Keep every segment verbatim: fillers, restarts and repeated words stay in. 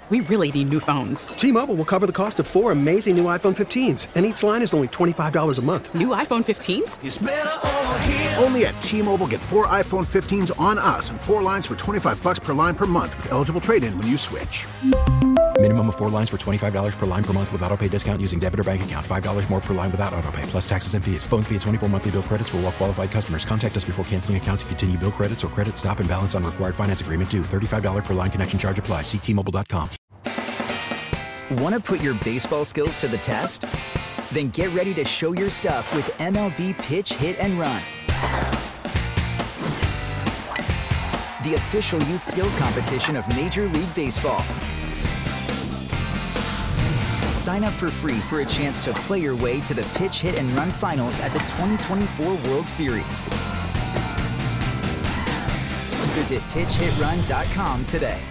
We really need new phones. T-Mobile will cover the cost of four amazing new iPhone fifteens, and each line is only twenty-five dollars a month. New iPhone fifteens? It's better over here. Only at T-Mobile, get four iPhone fifteens on us and four lines for twenty-five dollars per line per month with eligible trade-in when you switch. Minimum of four lines for twenty-five dollars per line per month with autopay discount using debit or bank account. five dollars more per line without autopay, plus taxes and fees. Phone fee at twenty-four monthly bill credits for well-qualified customers. Contact us before canceling account to continue bill credits or credit stop and balance on required finance agreement due. thirty-five dollars per line connection charge applies. See T Mobile dot com. Want to put your baseball skills to the test? Then get ready to show your stuff with M L B Pitch, Hit, and Run. The official youth skills competition of Major League Baseball. Sign up for free for a chance to play your way to the Pitch, Hit, and Run finals at the twenty twenty-four World Series. Visit pitch hit run dot com today.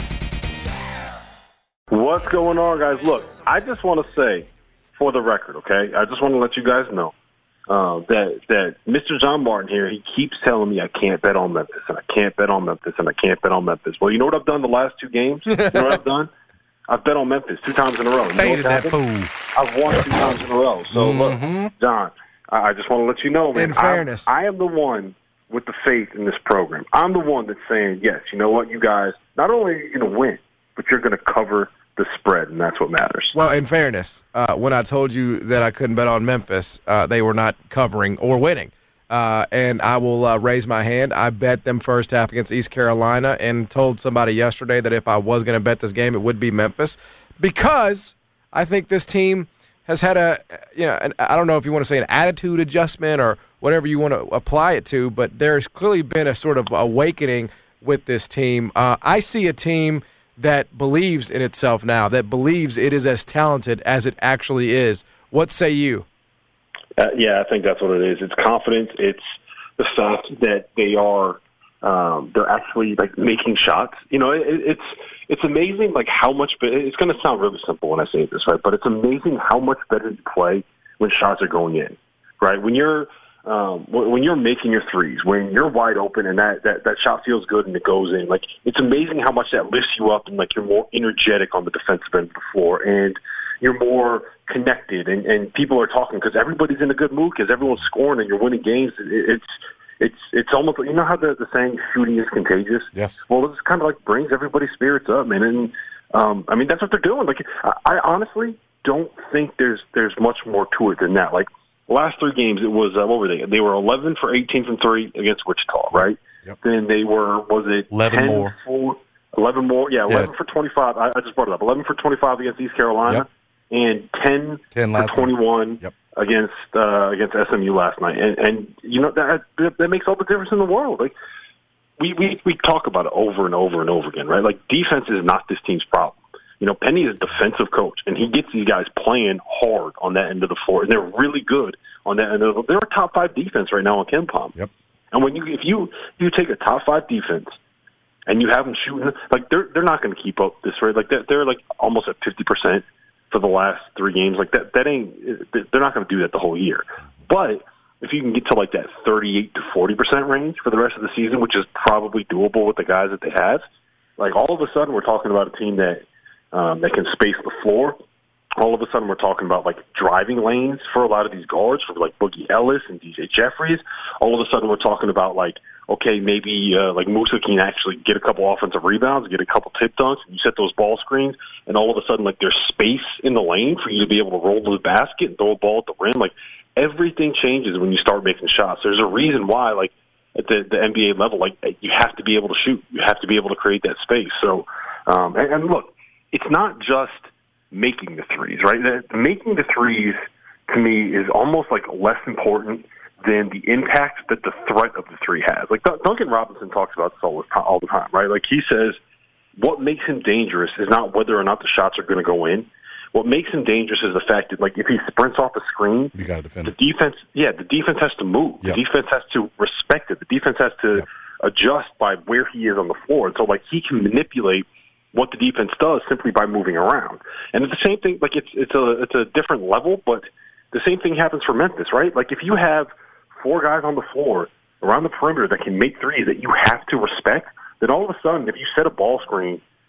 What's going on, guys? Look, I just want to say, for the record, okay, I just want to let you guys know uh, that that Mister John Martin here, he keeps telling me I can't bet on Memphis, and I can't bet on Memphis, and I can't bet on Memphis. Well, you know what I've done the last two games? You know what I've done? I've bet on Memphis two times in a row. You know Hated that fool. I've won two times in a row. So, mm-hmm. look, John, I, I just want to let you know, man. In fairness. I, I am the one with the faith in this program. I'm the one that's saying, yes, you know what, you guys, not only are you going to win, but you're going to cover the spread, and that's what matters. Well, in fairness, uh, when I told you that I couldn't bet on Memphis, uh, they were not covering or winning. Uh, and I will uh, raise my hand. I bet them first half against East Carolina and told somebody yesterday that if I was going to bet this game, it would be Memphis because I think this team has had a, you know, an, I don't know if you want to say an attitude adjustment or whatever you want to apply it to, but there's clearly been a sort of awakening with this team. Uh, I see a team that believes in itself now, that believes it is as talented as it actually is. What say you? Uh, yeah, I think that's what it is. It's confidence. It's the fact that they are um, they're actually like making shots. You know, it, it's it's amazing like how much. It's going to sound really simple when I say this, right? But it's amazing how much better you play when shots are going in, right? When you're um, when you're making your threes, when you're wide open and that, that that shot feels good and it goes in. Like it's amazing how much that lifts you up and like you're more energetic on the defensive end of the floor and you're more connected and, and people are talking because everybody's in a good mood because everyone's scoring and you're winning games. It, it's it's it's almost, you know how the, the saying shooting is contagious? Yes. Well, this kind of like brings everybody's spirits up, man. And um, I mean, that's what they're doing. Like, I, I honestly don't think there's there's much more to it than that. Like, last three games, it was, uh, what were they? They were eleven for eighteen from three against Wichita, right? Yep. Then they were, was it eleven more? For, eleven more, yeah, eleven yeah. for twenty-five. I, I just brought it up. eleven for twenty-five against East Carolina. Yep. And ten, ten for twenty-one yep. against uh, against S M U last night, and, and you know that that makes all the difference in the world. Like we, we we talk about it over and over and over again, right? Like defense is not this team's problem. You know, Penny is a defensive coach, and he gets these guys playing hard on that end of the floor, and they're really good on that end of the floor. They're a top five defense right now on KenPom. Yep. And when you if you you take a top five defense and you have them shooting, like they're they're not going to keep up this rate. Like they're, they're like almost at fifty percent. For the last three games, like that, that ain't. They're not going to do that the whole year. But if you can get to like that thirty-eight to forty percent range for the rest of the season, which is probably doable with the guys that they have, like all of a sudden we're talking about a team that um, that can space the floor. All of a sudden we're talking about like driving lanes for a lot of these guards, for like Boogie Ellis and D J Jeffries. All of a sudden we're talking about like, okay, maybe uh, like Musa can actually get a couple offensive rebounds, get a couple tip dunks, and you set those ball screens, and all of a sudden, like, there's space in the lane for you to be able to roll to the basket and throw a ball at the rim. Like, everything changes when you start making shots. There's a reason why, like, at the, the N B A level, like, you have to be able to shoot. You have to be able to create that space. So, um, and, and look, it's not just making the threes, right? The, making the threes, to me, is almost, like, less important than the impact that the threat of the three has. Like Duncan Robinson talks about this all the time, all the time, right? Like he says, what makes him dangerous is not whether or not the shots are going to go in. What makes him dangerous is the fact that, like, if he sprints off a screen, you got to defend the it. defense. Yeah, the defense has to move. Yep. The defense has to respect it. The defense has to yep. adjust by where he is on the floor. And so, like, he can manipulate what the defense does simply by moving around. And it's the same thing. Like, it's it's a it's a different level, but the same thing happens for Memphis, right? Like, if you have four guys on the floor around the perimeter that can make threes that you have to respect, then all of a sudden, if you set a ball screen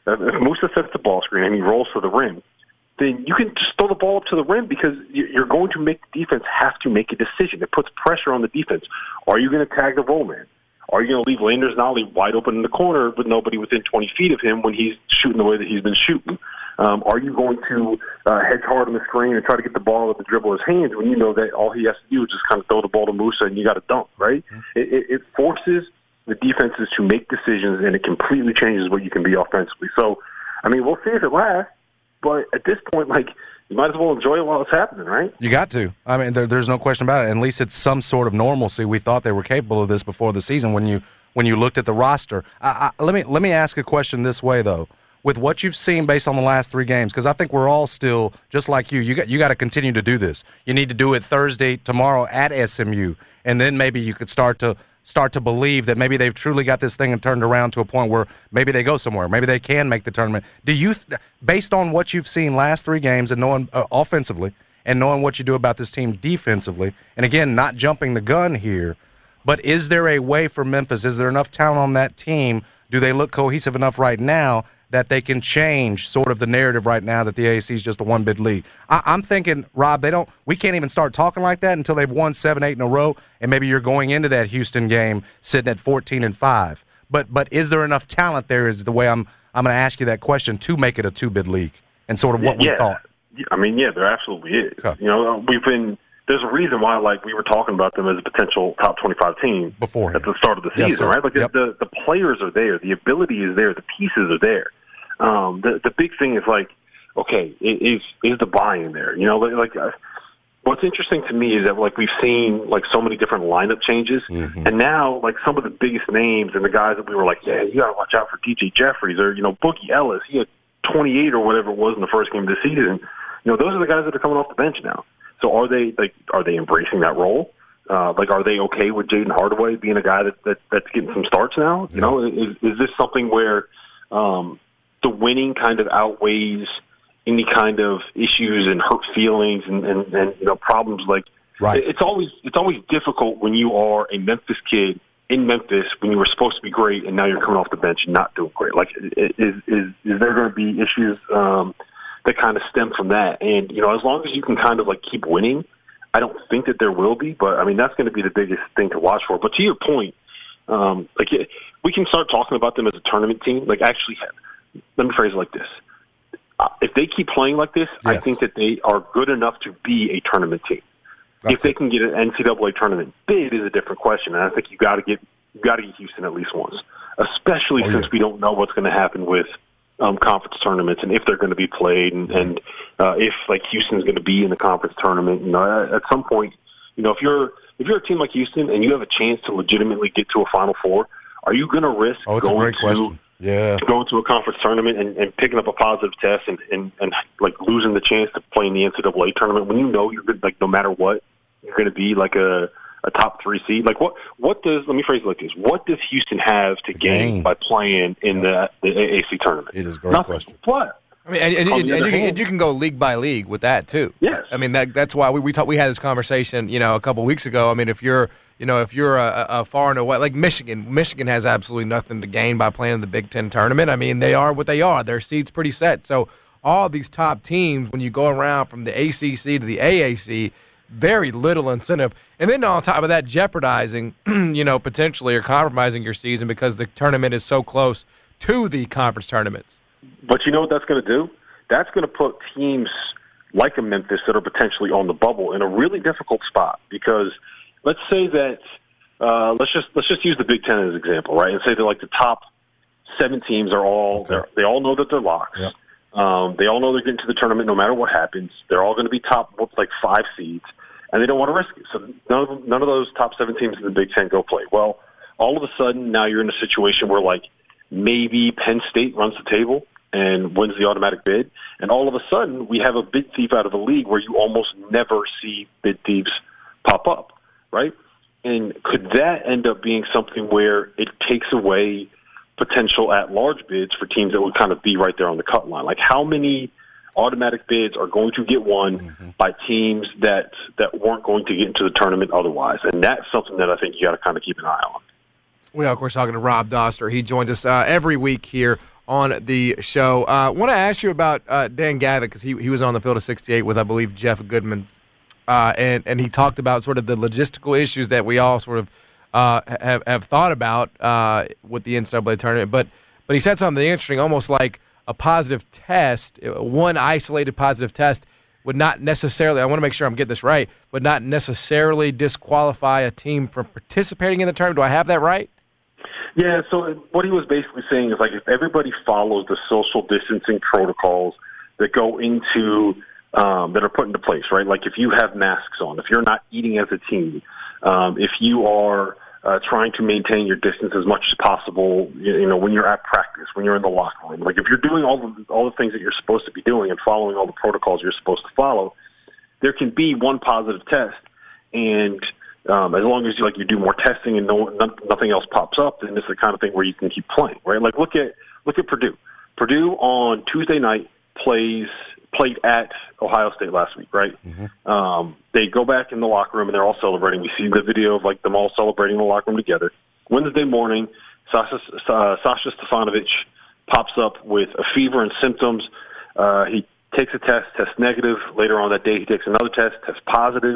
if Musa sets the ball screen and he rolls to the rim, then you can just throw the ball up to the rim because you're going to make the defense have to make a decision. It puts pressure on the defense. Are you going to tag the roll man? Are you going to leave Landers Nolley wide open in the corner with nobody within twenty feet of him when he's shooting the way that he's been shooting? Um, are you going to uh, hedge hard on the screen and try to get the ball with the dribble of his hands when you know that all he has to do is just kind of throw the ball to Musa and you got to dunk, right? Mm-hmm. It, it, it forces the defenses to make decisions, and it completely changes what you can be offensively. So, I mean, we'll see if it lasts. But at this point, like, you might as well enjoy it while it's happening, right? You got to. I mean, there, there's no question about it. At least it's some sort of normalcy. We thought they were capable of this before the season when you when you looked at the roster. I, I, let me let me ask a question this way, though. With what you've seen based on the last three games, because I think we're all still, just like you, you got, you got to continue to do this. You need to do it Thursday, tomorrow at S M U, and then maybe you could start to – start to believe that maybe they've truly got this thing and turned around to a point where maybe they go somewhere. Maybe they can make the tournament. Do you, based on what you've seen last three games and knowing uh, offensively and knowing what you do about this team defensively, and again, not jumping the gun here, but is there a way for Memphis? Is there enough talent on that team? Do they look cohesive enough right now that they can change sort of the narrative right now that the A A C is just a one-bid league? I, I'm thinking, Rob, they don't. We can't even start talking like that until they've won seven, eight in a row, and maybe you're going into that Houston game sitting at fourteen and five. But but is there enough talent there? Is the way I'm I'm going to ask you that question to make it a two-bid league and sort of what yeah. we thought. I mean, yeah, there absolutely is. Okay. You know, we've been. There's a reason why, like, we were talking about them as a potential top twenty-five team before at the start of the yes, season, sir. right? Like yep. the the players are there, the ability is there, the pieces are there. Um, the the big thing is like, okay, is is the buy-in there? You know, like uh, what's interesting to me is that like we've seen like so many different lineup changes, mm-hmm. and now like some of the biggest names and the guys that we were like, yeah, you got to watch out for D J Jeffries or you know Boogie Ellis. He had twenty-eight or whatever it was in the first game of the season. You know, those are the guys that are coming off the bench now. So are they like are they embracing that role? Uh, like, are they okay with Jaden Hardaway being a guy that, that that's getting some starts now? You yeah. know, is is this something where um, the winning kind of outweighs any kind of issues and hurt feelings and, and, and you know problems? Like, right. it's always it's always difficult when you are a Memphis kid in Memphis when you were supposed to be great and now you're coming off the bench and not doing great. Like, is is is there going to be issues um, that kind of stem from that? And you know, as long as you can kind of like keep winning, I don't think that there will be. But I mean, that's going to be the biggest thing to watch for. But to your point, um, like we can start talking about them as a tournament team. Like, actually. Let me phrase it like this. Uh, if they keep playing like this, yes. I think that they are good enough to be a tournament team. That's if they it. can get an N C double A tournament bid is a different question, and I think you got to get you got to get Houston at least once, especially oh, since yeah. we don't know what's going to happen with um, conference tournaments and if they're going to be played, and, and uh, if like Houston's going to be in the conference tournament. You know, at, at some point, you know, if you're if you're a team like Houston and you have a chance to legitimately get to a Final Four, are you going to risk oh, it's going a great to question. Yeah, going to a conference tournament and, and picking up a positive test and, and, and like losing the chance to play in the N C double A tournament when you know you're good, like no matter what you're going to be like a, a top three seed. Like what what does let me phrase it like this: what does Houston have to gain, gain by playing in yeah. the the A A C tournament? It is a great Nothing. question. What? I mean, and, and, and, and, you can, and you can go league by league with that too. Yes. I mean, that that's why we we, talk, we had this conversation, you know, a couple weeks ago. I mean, if you're, you know, if you're a, a far and away like Michigan, Michigan has absolutely nothing to gain by playing in the Big Ten tournament. I mean, they are what they are. Their seed's pretty set. So all these top teams, when you go around from the A C C to the A A C, very little incentive. And then on top of that, jeopardizing, you know, potentially or compromising your season because the tournament is so close to the conference tournaments. But you know what that's going to do? That's going to put teams like a Memphis that are potentially on the bubble in a really difficult spot. Because let's say that uh, let's just let's just use the Big Ten as an example, right? And say that like the top seven teams are all okay. they all know that they're locks. Yep. Um, they all know they're getting to the tournament no matter what happens. They're all going to be top like five seeds, and they don't want to risk it. So none of them, none of those top seven teams in the Big Ten go play. Well, all of a sudden now you're in a situation where like maybe Penn State runs the table and wins the automatic bid, and all of a sudden we have a bid thief out of the league where you almost never see bid thieves pop up, right? And could that end up being something where it takes away potential at-large bids for teams that would kind of be right there on the cut line? Like how many automatic bids are going to get won mm-hmm. by teams that, that weren't going to get into the tournament otherwise? And that's something that I think you got to kind of keep an eye on. We are, of course, talking to Rob Doster. He joins us uh, every week here on the show. I uh, want to ask you about uh, Dan Gavitt because he, he was on the field of sixty-eight with, I believe, Jeff Goodman. Uh, and, and he talked about sort of the logistical issues that we all sort of uh, have, have thought about uh, with the N C double A tournament. But, but he said something interesting, almost like a positive test, one isolated positive test would not necessarily, I want to make sure I'm getting this right, would not necessarily disqualify a team from participating in the tournament. Do I have that right? Yeah, so what he was basically saying is, like, if everybody follows the social distancing protocols that go into, um, that are put into place, right? Like if you have masks on, if you're not eating as a team, um, if you are uh, trying to maintain your distance as much as possible, you know, when you're at practice, when you're in the locker room, like if you're doing all the, all the things that you're supposed to be doing and following all the protocols you're supposed to follow, there can be one positive test, and um, as long as you like you do more testing and no nothing else pops up, then it's the kind of thing where you can keep playing, right? Like look at look at Purdue. Purdue on Tuesday night plays played at Ohio State last week, right? Mm-hmm. Um, they go back in the locker room and they're all celebrating. We see the video of like them all celebrating in the locker room together. Wednesday morning, Sasha, uh, Sasha Stefanovic pops up with a fever and symptoms. Uh, he takes a test, tests negative. Later on that day, he takes another test, tests positive.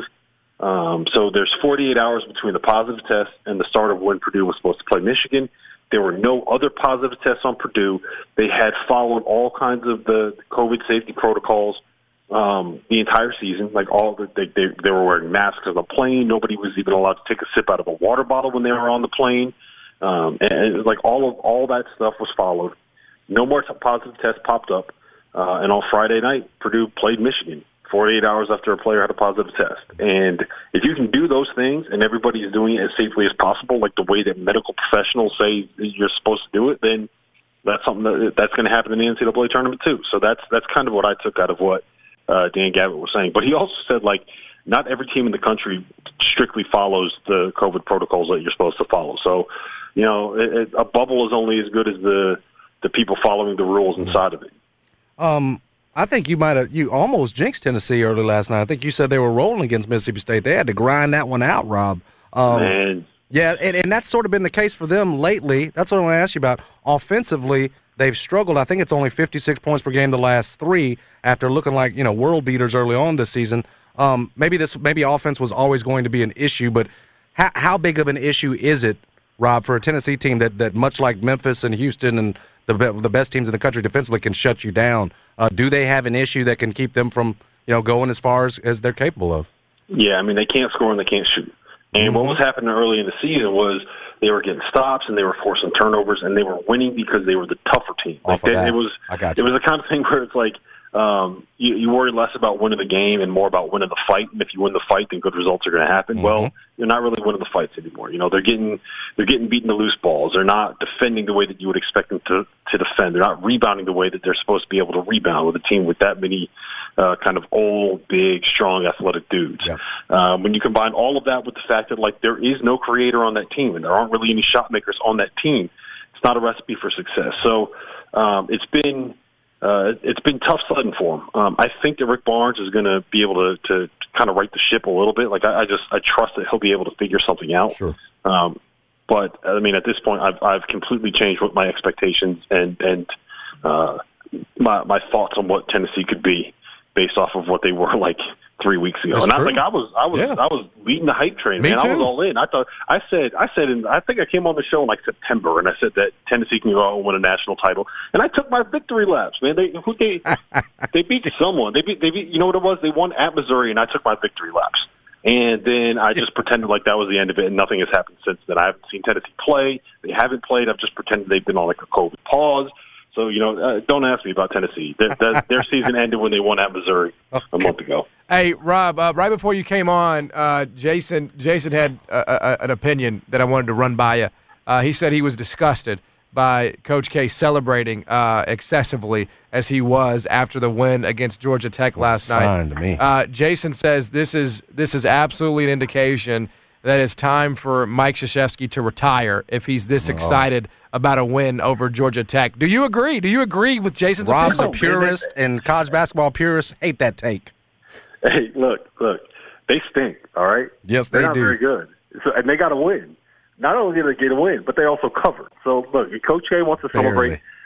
Um, so there's forty-eight hours between the positive test and the start of when Purdue was supposed to play Michigan. There were no other positive tests on Purdue. They had followed all kinds of the COVID safety protocols um, the entire season. Like all the, they, they they were wearing masks on the plane. Nobody was even allowed to take a sip out of a water bottle when they were on the plane. Um, and it was like all of all that stuff was followed. No more t- positive tests popped up. Uh, and on Friday night, Purdue played Michigan forty-eight hours after a player had a positive test. And if you can do those things and everybody is doing it as safely as possible, like the way that medical professionals say you're supposed to do it, then that's something that, that's going to happen in the N C double A tournament too. So that's that's kind of what I took out of what uh, Dan Gavitt was saying. But he also said, like, not every team in the country strictly follows the COVID protocols that you're supposed to follow. So, you know, it, it, a bubble is only as good as the, the people following the rules inside of it. Um. I think you might have you almost jinxed Tennessee early last night. I think you said they were rolling against Mississippi State. They had to grind that one out, Rob. Um, Man. Yeah, and, and that's sort of been the case for them lately. That's what I want to ask you about. Offensively, they've struggled. I think it's only fifty-six points per game the last three after looking like, you know, world beaters early on this season. Um, maybe this maybe offense was always going to be an issue, but how, how big of an issue is it, Rob, for a Tennessee team that, that much like Memphis and Houston and the the best teams in the country defensively can shut you down? Uh, do they have an issue that can keep them from, you know, going as far as, as they're capable of? Yeah, I mean, they can't score and they can't shoot. And mm-hmm. what was happening early in the season was they were getting stops and they were forcing turnovers and they were winning because they were the tougher team. Off like of they, that. It was I got you. It was the kind of thing where it's like um, you, you worry less about winning the game and more about winning the fight. And if you win the fight, then good results are going to happen. Mm-hmm. Well, you're not really winning the fights anymore. You know, they're getting they're getting beaten to loose balls. They're not defending the way that you would expect them to to defend. They're not rebounding the way that they're supposed to be able to rebound with a team with that many uh, kind of old, big, strong, athletic dudes. Yeah. Um, when you combine all of that with the fact that, like, there is no creator on that team and there aren't really any shot makers on that team, it's not a recipe for success. So um, it's been uh, it's been tough sledding for him. Um, I think that Rick Barnes is going to be able to, to kind of right the ship a little bit. Like I, I just I trust that he'll be able to figure something out. Sure. Um, but I mean, at this point, I've I've completely changed what my expectations and and uh, my my thoughts on what Tennessee could be based off of what they were like three weeks ago. That's and I true. like I was I was Yeah. I was leading the hype train, Me man. too. I was all in. I thought I said I said in, I think I came on the show in like September and I said that Tennessee can go out and win a national title. And I took my victory laps, man. They who they they beat someone. They beat they beat you know what it was? They won at Missouri and I took my victory laps. And then I just pretended like that was the end of it, and nothing has happened since then. I haven't seen Tennessee play. They haven't played. I've just pretended they've been on like a COVID pause. So, you know, uh, don't ask me about Tennessee. Their, their, their season ended when they won at Missouri a month ago. Hey, Rob, uh, right before you came on, uh, Jason Jason had uh, uh, an opinion that I wanted to run by you. Uh, he said he was disgusted by Coach K celebrating uh, excessively as he was after the win against Georgia Tech last That's a sign night. to me. Uh, Jason says this is this is absolutely an indication that it's time for Mike Krzyzewski to retire if he's this Oh. excited about a win over Georgia Tech. Do you agree? Do you agree with Jason's Rob's a opinion? purist, and college basketball purists hate that take. Hey, look, look, they stink, all right? Yes, They're they not do. very good. So, and they got to win. Not only did they get a win, but they also covered. So, look, if Coach K wants to celebrate Barely.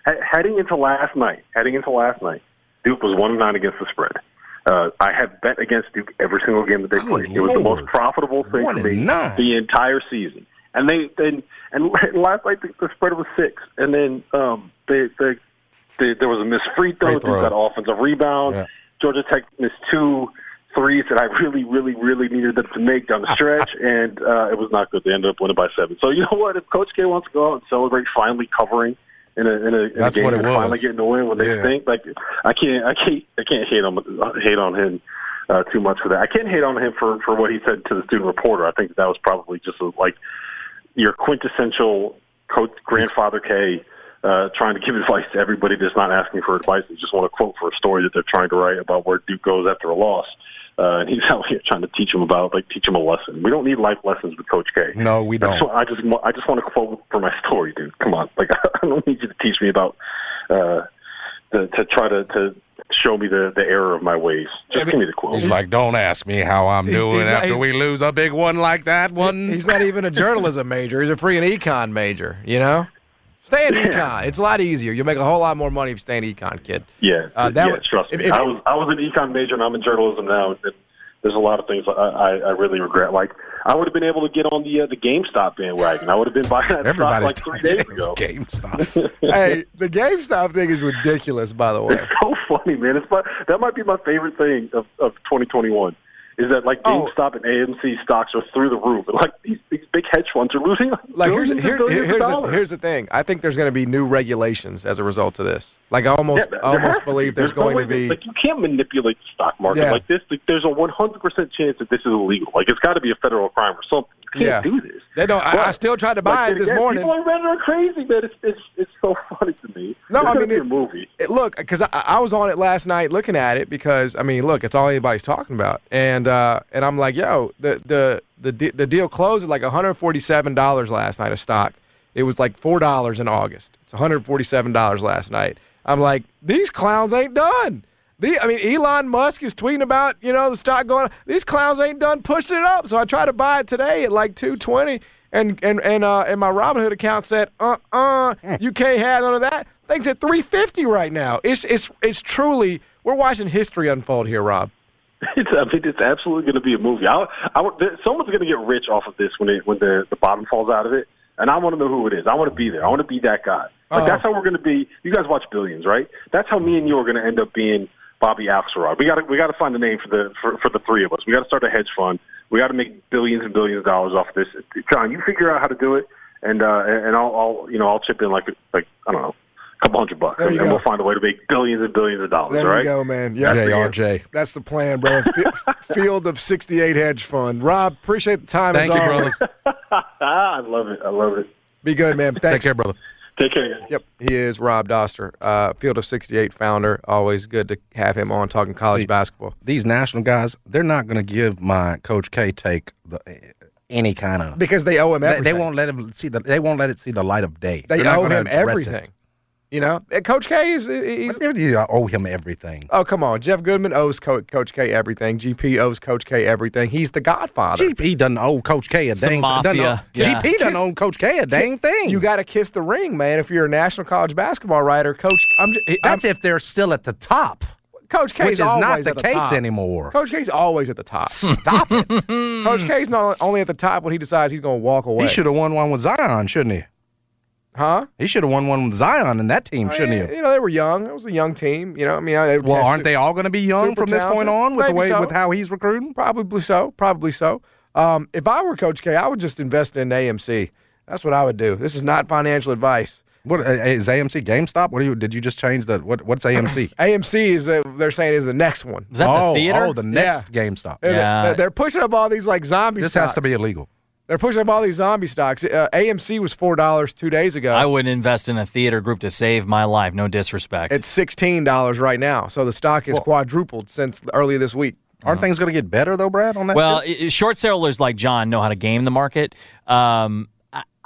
he- heading into last night, heading into last night, Duke was one and nine against the spread. Uh, I have bet against Duke every single game that they Good played. It was the Lord. most profitable thing One for and me nine. the entire season. And they then and last night the, the spread was six, and then um, they, they, they there was a missed free throw. Duke throw. got offensive rebound. Yeah. Georgia Tech missed two threes that I really, really, really needed them to make down the stretch, and uh, it was not good. They ended up winning by seven. So you know what? If Coach K wants to go out and celebrate finally covering in a in a, in That's a game what it and was. finally getting the win when they Yeah. stink, like I can't, I can't, I can't hate on hate on him uh, too much for that. I can't hate on him for for what he said to the student reporter. I think that was probably just a, like your quintessential Coach Grandfather K. Uh, trying to give advice to everybody that's not asking for advice. They just want to quote for a story that they're trying to write about where Duke goes after a loss. Uh, and he's out here trying to teach them about, like, teach them a lesson. We don't need life lessons with Coach K. No, we don't. I just, want- I just, wa- I just want to quote for my story, dude. Come on, like I don't need you to teach me about, uh, the, to try to, to show me the, the error of my ways. Just give me the quote. He's like, don't ask me how I'm He's- doing he's not- after he's- we lose a big one like that one. He's not even a journalism major. He's a freaking econ major, you know? Stay in econ. It's a lot easier. You'll make a whole lot more money if you stay in econ, kid. Yeah, Uh, that yeah. was- trust if- me. if- I was I was an econ major, and I'm in journalism now. And there's a lot of things I, I, I really regret. Like I would have been able to get on the uh, the GameStop bandwagon. I would have been buying that stock Everybody's like three days talking ago. GameStop. Hey, the GameStop thing is ridiculous, by the way. It's so funny, man. It's my, that might be my favorite thing of, of twenty twenty-one. Is that like Oh. GameStop and A M C stocks are through the roof, and like these, these big hedge funds are losing Like here's billions and here, billions of here's the, dollars. here's the thing. I think there's going to be new regulations as a result of this. Like I almost Yeah, there I almost has to believe be. there's, no going way to be. that- like you can't manipulate the stock market Yeah. like this. Like, there's a one hundred percent chance that this is illegal. Like it's got to be a federal crime or something. You Yeah. can't do this. They don't. I, I But, still tried to buy like, it this again, morning. People are running crazy, man. It's it's it's so funny to me. No, it's I gonna mean, be it- a movie. It, look, because I, I was on it last night looking at it because I mean, look, it's all anybody's talking about, and uh, and I'm like, yo, the the the de- the deal closed at like one hundred forty-seven dollars last night a stock. It was like four dollars in August. It's one hundred forty-seven dollars last night. I'm like, these clowns ain't done. The, I mean, Elon Musk is tweeting about, you know, the stock going. These clowns ain't done pushing it up. So I tried to buy it today at like two twenty, and and and uh, and my Robinhood account said, uh, uh, you can't have none of that. Things at three fifty right now. It's it's it's truly we're watching history unfold here, Rob. It's, I mean, it's absolutely going to be a movie. I, I, would- there- someone's going to get rich off of this when it, when the, the bottom falls out of it, and I want to know who it is. I want to be there. I want to be that guy. Like Uh-oh. that's how we're going to be. You guys watch Billions, right? That's how me and you are going to end up being Bobby Axelrod. We got to we got to find a name for the for, for the three of us. We got to start a hedge fund. We got to make billions and billions of dollars off of this. John, you figure out how to do it, and uh, and I'll, I'll you know I'll chip in like like I don't know. A couple hundred bucks, There and you we'll go. find a way to make billions and billions of dollars. There all you right? go, man. Yeah, J R J. that's the plan, bro. F- Field of sixty-eight hedge fund. Rob, appreciate the time. Thank as you, always. brother. Ah, I love it. I love it. Be good, man. Take Thanks. care, brother. Take care. Yep, he is Rob Doster, uh, Field of sixty-eight founder. Always good to have him on talking college See, basketball. These national guys, they're not going to give my Coach K take the, any kind of. Because they owe him They, everything. they won't let him see the. They won't let it see the light of day. They They're not owe gonna him address everything. it. You know, And Coach K is. He's, What do you owe him everything? oh, come on. Jeff Goodman owes Co- Coach K everything. G P owes Coach K everything. He's the godfather. G P doesn't owe Coach K a the dang mafia. doesn't owe- Yeah. G P doesn't owe Coach K a dang thing. You got to kiss the ring, man. If you're a national college basketball writer, Coach, I'm. Just, That's if they're still at the top, Coach K's which is always not the at the case top. anymore. Coach K's always at the top. Stop it. Coach K's not only at the top when he decides he's going to walk away. He should have won one with Zion, shouldn't he? huh? He should have won one with Zion and that team, shouldn't he? Eh, You know, they were young. It was a young team. You know, I mean, they were Well, tested- aren't they all going to be young super from this point talented? on with the Maybe way so. with how he's recruiting? Probably so. Probably so. Um, if I were Coach K, I would just invest in A M C. That's what I would do. This is not financial advice. What uh, is A M C GameStop? What do you did you just change the what? What's A M C? A M C is uh, they're saying is the next one. Is that oh, the theater? oh, the next GameStop. And Yeah. They're, they're pushing up all these like zombie. This stocks. has to be illegal. They're pushing up all these zombie stocks. Uh, A M C was four dollars two days ago. I wouldn't invest in a theater group to save my life. No disrespect. It's sixteen dollars right now. So the stock has Well- quadrupled since earlier this week. Aren't things going to get better though, Brad? On that? well, tip? i- short sellers like John know how to game the market. Um, I,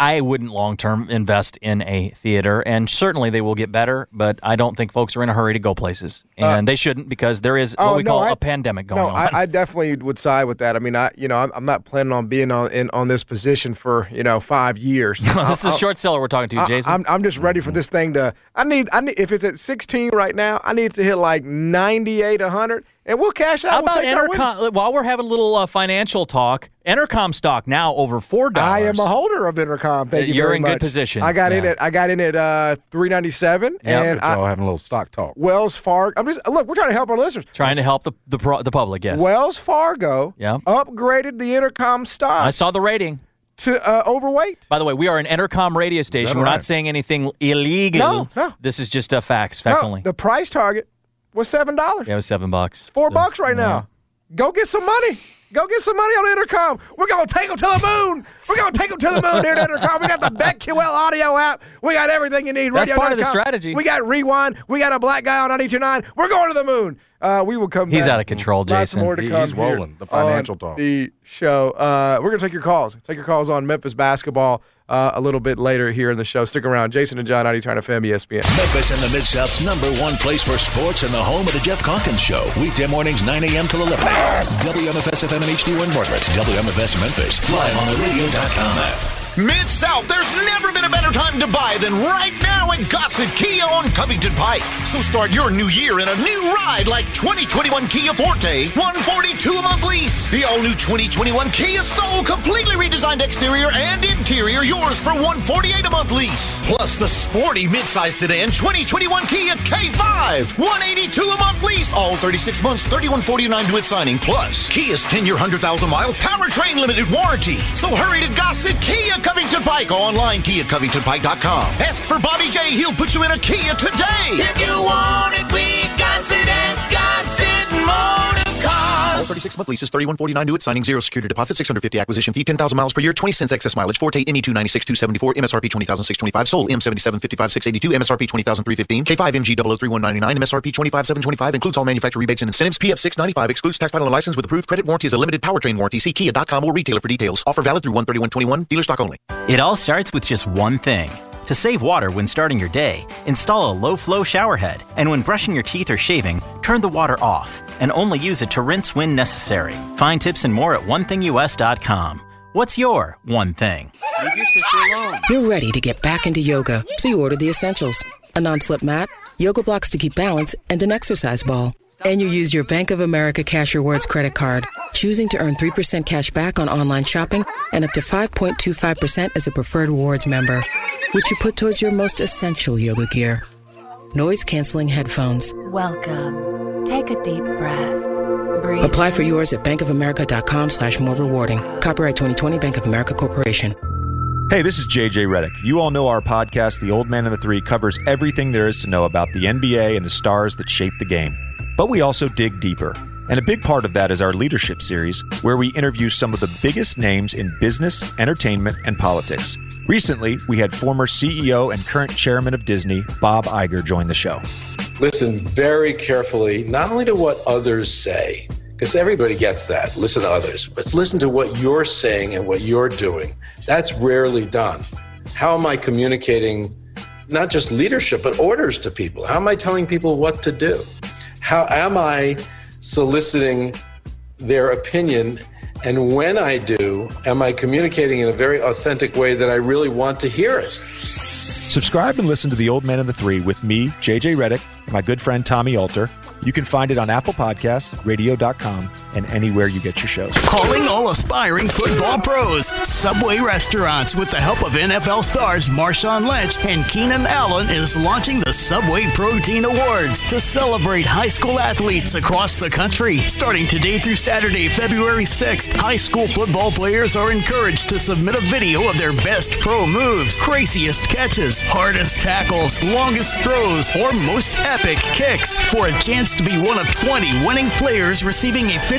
I wouldn't long-term invest in a theater, and certainly they will get better, but I don't think folks are in a hurry to go places, and Uh, they shouldn't because there is oh, what we no, call I- a pandemic going No, on. I, I definitely would side with that. I mean, I you know, I'm, I'm not planning on being on in, on this position for you know five years. This is short seller we're talking to, I- Jason. I'm I'm just ready for this thing to. I need I need if it's at sixteen right now, I need to hit like ninety-eight, one hundred, and we'll cash out. How We'll about take our wins. Entercom? While we're having a little uh, financial talk, Entercom stock now over four dollars. I am a holder of Intercom. Thank you You're very in good much. position. I got in Yeah. at I got in at uh, three ninety-seven, Yep. and I, Y'all having a little stock talk. Wells Fargo. I'm just look. We're trying to help our listeners. Trying to help the the, pro, the public. Yes. Wells Fargo Yeah. upgraded the Intercom stock I saw the rating. to uh, overweight. By the way, we are an Entercom radio station. We're right? not saying anything illegal. No, no. This is just uh, facts. Facts No, only. the price target was seven dollars. Yeah, it was seven bucks. Four So, bucks right yeah. now. Go get some money. Go get some money on Intercom. We're going to take them to the moon. We're going to take them to the moon here at Intercom. We got the BetQL audio app. We got everything you need. That's Radio part of the dot com. strategy. We got Rewind. We got a black guy on ninety-two point nine. We're going to the moon. Uh, we will come He's back. out of control, Lots Jason. more to He- come he's here rolling. The financial on talk. the show. Uh, we're going to take your calls. Take your calls on Memphis basketball uh, a little bit later here in the show. Stick around. Jason and John, ninety-two point nine F M, E S P N. Memphis and the Mid-South's number one place for sports and the home of the Jeff Calkins Show. Weekday mornings, nine a.m. till eleven a.m. W M F S F M and H D one Margaret. W M F S Memphis. Live on the radio dot com app. Mid-South, there's never been a better time to buy than right now at Gossett Kia on Covington Pike. So start your new year in a new ride like twenty twenty-one Kia Forte, one forty-two a month lease. The all-new twenty twenty-one Kia Soul, completely redesigned exterior and interior, yours for one forty-eight a month lease. Plus the sporty midsize sedan twenty twenty-one Kia K five, one eighty-two a month lease. All thirty-six months, thirty-one forty-nine due at signing. Plus Kia's ten-year, one hundred thousand mile powertrain limited warranty. So hurry to Gossett Kia Covington Pike, online kia covington pike dot com. Ask for Bobby J. He'll put you in a Kia today. If you want it, we got it at Gossett Motor Cars. All thirty-six month leases, thirty-one forty-nine due at signing, zero security deposit, six hundred fifty acquisition fee, ten thousand miles per year, twenty cents excess mileage. Forte M E two ninety-six two seventy-four, M S R P twenty thousand six hundred twenty-five, Soul M seventy-seven fifty-five six eighty-two, M S R P twenty thousand three hundred fifteen, K five M G zero zero three one ninety-nine, M S R P twenty-five thousand seven hundred twenty-five, includes all manufacturer rebates and incentives. P F six ninety-five excludes tax title and license with approved credit. Warranty is a limited powertrain warranty. See kia dot com or retailer for details. Offer valid through one thirty-one twenty-one, dealer stock only. It all starts with just one thing. To save water when starting your day, install a low-flow shower head. And when brushing your teeth or shaving, turn the water off and only use it to rinse when necessary. Find tips and more at one thing U S dot com. What's your one thing? Leave your sister alone. You're ready to get back into yoga, so you order the essentials. A non-slip mat, yoga blocks to keep balance, and an exercise ball. And you use your Bank of America Cash Rewards credit card, choosing to earn three percent cash back on online shopping and up to five point two five percent as a preferred rewards member, which you put towards your most essential yoga gear. Noise-canceling headphones. Welcome. Take a deep breath. Breathe. Apply for yours at bankofamerica.com slash more rewarding. Copyright twenty twenty Bank of America Corporation. Hey, this is J J Redick. You all know our podcast, The Old Man and the Three, covers everything there is to know about the N B A and the stars that shape the game. But we also dig deeper. And a big part of that is our leadership series, where we interview some of the biggest names in business, entertainment, and politics. Recently, we had former C E O and current chairman of Disney, Bob Iger, join the show. Listen very carefully, not only to what others say, because everybody gets that, listen to others, but listen to what you're saying and what you're doing. That's rarely done. How am I communicating not just leadership, but orders to people? How am I telling people what to do? How am I soliciting their opinion? And when I do, am I communicating in a very authentic way that I really want to hear it? Subscribe and listen to The Old Man and the Three with me, J J Redick, and my good friend Tommy Alter. You can find it on Apple Podcasts, radio dot com, and anywhere you get your shows. Calling all aspiring football pros. Subway Restaurants, with the help of N F L stars Marshawn Lynch and Keenan Allen, is launching the Subway Protein Awards to celebrate high school athletes across the country. Starting today through Saturday, February sixth, high school football players are encouraged to submit a video of their best pro moves, craziest catches, hardest tackles, longest throws, or most epic kicks for a chance to be one of twenty winning players receiving a fifty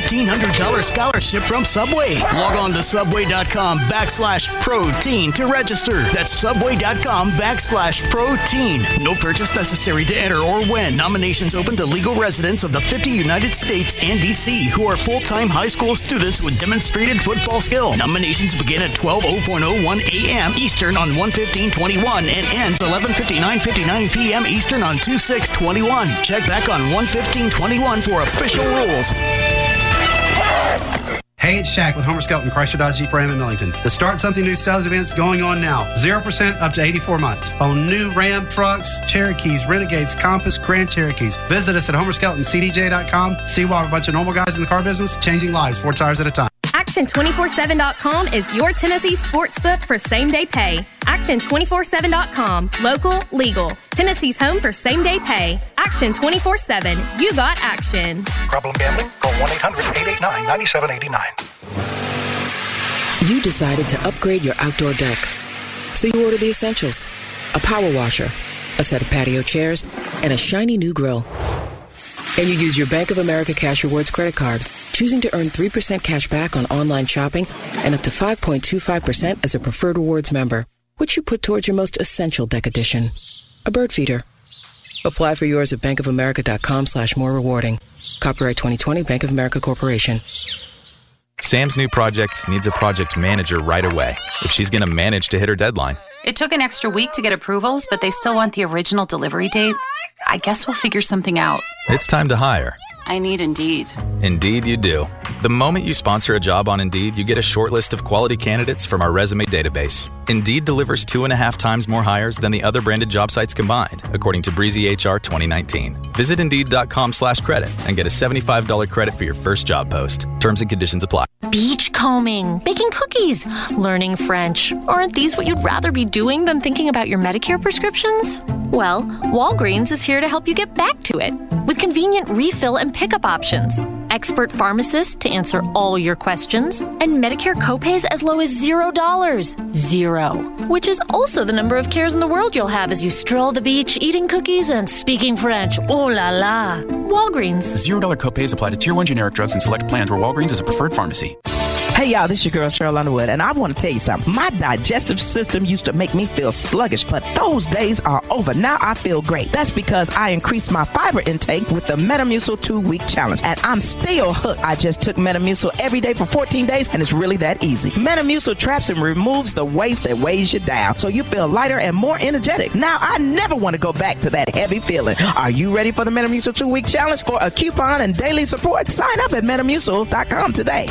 fifteen hundred dollars scholarship from Subway. Log on to subway.com backslash protein to register. That's subway.com backslash protein. No purchase necessary to enter or win. Nominations open to legal residents of the fifty United States and D C who are full-time high school students with demonstrated football skill. Nominations begin at twelve oh one a.m. Eastern on one fifteen twenty-one and ends eleven fifty-nine fifty-nine p.m. Eastern on two six twenty-one. Check back on one fifteen twenty-one for official rules. Hey, it's Shaq with Homer Skelton, Chrysler Dodge Jeep Ram in Millington. The Start Something New sales event's going on now. zero percent up to eighty-four months. On new Ram trucks, Cherokees, Renegades, Compass, Grand Cherokees. Visit us at homer skelton c d j dot com. See why a bunch of normal guys in the car business changing lives four tires at a time. Action two four seven dot com is your Tennessee sportsbook for same-day pay. Action two four seven dot com. Local, legal. Tennessee's home for same-day pay. Action two four seven. You got action. Problem gambling? Call one eight hundred eight eight nine nine seven eight nine. You decided to upgrade your outdoor deck. So you ordered the essentials. A power washer, a set of patio chairs, and a shiny new grill. And you use your Bank of America Cash Rewards credit card, choosing to earn three percent cash back on online shopping and up to five point two five percent as a preferred rewards member, which you put towards your most essential deck addition, a bird feeder. Apply for yours at bankofamerica.com slash more rewarding. Copyright twenty twenty Bank of America Corporation. Sam's new project needs a project manager right away if she's going to manage to hit her deadline. It took an extra week to get approvals, but they still want the original delivery date. I guess we'll figure something out. It's time to hire. I need Indeed. Indeed you do. The moment you sponsor a job on Indeed, you get a short list of quality candidates from our resume database. Indeed delivers two and a half times more hires than the other branded job sites combined, according to Breezy H R twenty nineteen. Visit Indeed.com slash credit and get a seventy-five dollars credit for your first job post. Terms and conditions apply. Beachcombing, baking cookies, learning French. Aren't these what you'd rather be doing than thinking about your Medicare prescriptions? Well, Walgreens is here to help you get back to it with convenient refill and pickup options, expert pharmacists to answer all your questions, and Medicare copays as low as zero dollars. Zero. Which is also the number of cares in the world you'll have as you stroll the beach, eating cookies and speaking French. Oh la la. Walgreens. Zero dollar copays apply to Tier one generic drugs and select plans where Walgreens is a preferred pharmacy. Hey y'all, this is your girl Cheryl Underwood, and I want to tell you something. My digestive system used to make me feel sluggish, but those days are over. Now I feel great. That's because I increased my fiber intake with the Metamucil two-week challenge, and I'm still hooked. I just took Metamucil every day for fourteen days, and it's really that easy. Metamucil traps and removes the waste that weighs you down, so you feel lighter and more energetic. Now I never want to go back to that heavy feeling. Are you ready for the Metamucil two-week challenge? For a coupon and daily support, sign up at metamucil dot com today.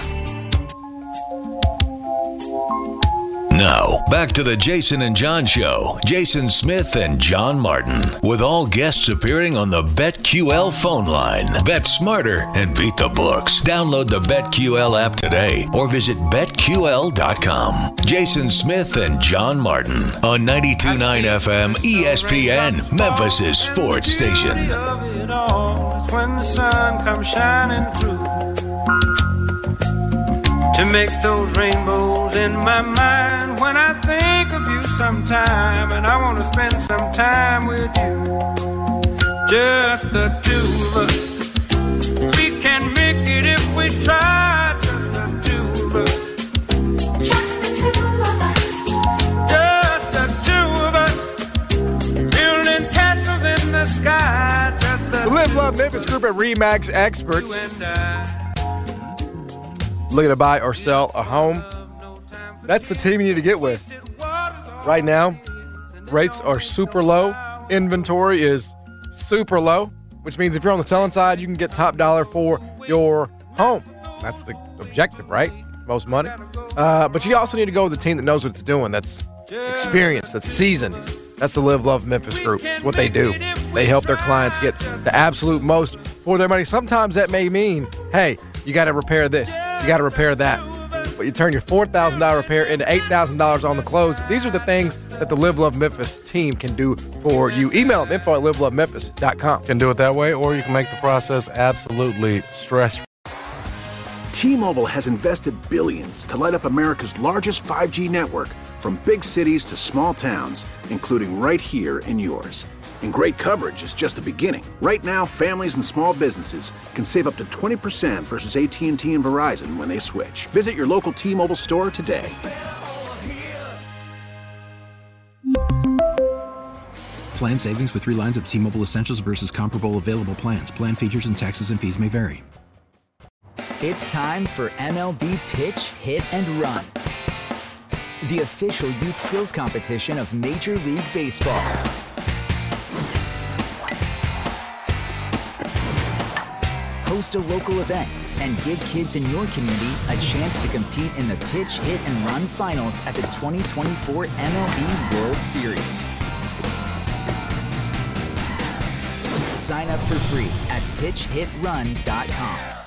Now, back to the Jason and John Show. Jason Smith and John Martin, with all guests appearing on the BetQL phone line. Bet smarter and beat the books. Download the BetQL app today or visit bet Q L dot com. Jason Smith and John Martin on ninety-two point nine F M E S P N, Memphis' sports station. When the sun comes shining through, to make those rainbows in my mind when I think of you sometime, and I want to spend some time with you, just the two of us. We can make it if we try, just the two of us. Just the two of us. Just the two of us. Building castles in the sky, just the, the Live Love Memphis Group at RE/MAX Experts. Looking to buy or sell a home? That's the team you need to get with. Right now, rates are super low. Inventory is super low, which means if you're on the selling side, you can get top dollar for your home. That's the objective, right? Most money. Uh, but you also need to go with a team that knows what it's doing, that's experienced, that's seasoned. That's the Live Love Memphis Group. It's what they do. They help their clients get the absolute most for their money. Sometimes that may mean, hey, you got to repair this. You got to repair that. But you turn your four thousand dollars repair into eight thousand dollars on the close. These are the things that the Live Love Memphis team can do for you. Email them, info at live love memphis dot com. Can do it that way, or you can make the process absolutely stress-free. T-Mobile has invested billions to light up America's largest five G network, from big cities to small towns, including right here in yours. And great coverage is just the beginning. Right now, families and small businesses can save up to twenty percent versus A T and T and Verizon when they switch. Visit your local T-Mobile store today. Plan savings with three lines of T-Mobile Essentials versus comparable available plans. Plan features and taxes and fees may vary. It's time for M L B Pitch, Hit, and Run, the official youth skills competition of Major League Baseball. Host a local event and give kids in your community a chance to compete in the Pitch, Hit, and Run finals at the twenty twenty-four M L B World Series. Sign up for free at pitch hit run dot com.